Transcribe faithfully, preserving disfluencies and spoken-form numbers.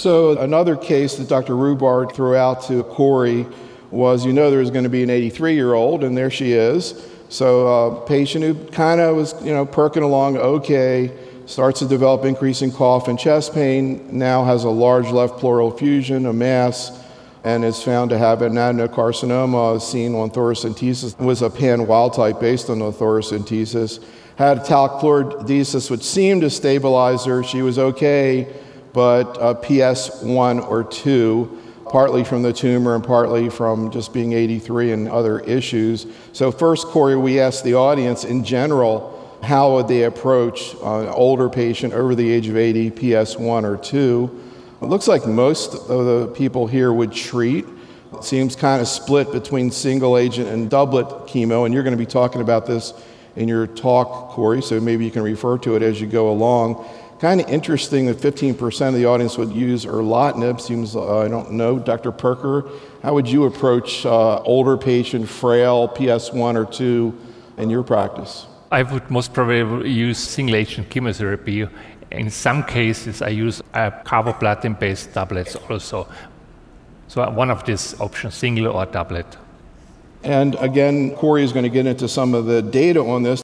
So another case that Doctor Rubart threw out to Corey was, you know, there was going to be an eighty-three-year-old, and there she is. So a patient who kind of was, you know, perking along okay, starts to develop increasing cough and chest pain, now has a large left pleural effusion, a mass, and is found to have an adenocarcinoma seen on thoracentesis. It was a pan wild type based on the thoracentesis. Had talc-fluorodesis, which seemed to stabilize her. She was okay, but uh, P S one or two, partly from the tumor and partly from just being eighty-three and other issues. So first, Corey, we asked the audience in general, how would they approach an older patient over the age of eighty, P S one or two? It looks like most of the people here would treat. It seems kind of split between single agent and doublet chemo, and you're going to be talking about this in your talk, Corey, so maybe you can refer to it as you go along. Kind of interesting that fifteen percent of the audience would use erlotinib. Seems, uh, I don't know, Doctor Perker, how would you approach uh, older patient, frail, P S one or two in your practice? I would most probably use single-agent chemotherapy. In some cases, I use uh, carboplatin-based tablets also. So one of these options, single or doublet. And again, Corey is going to get into some of the data on this.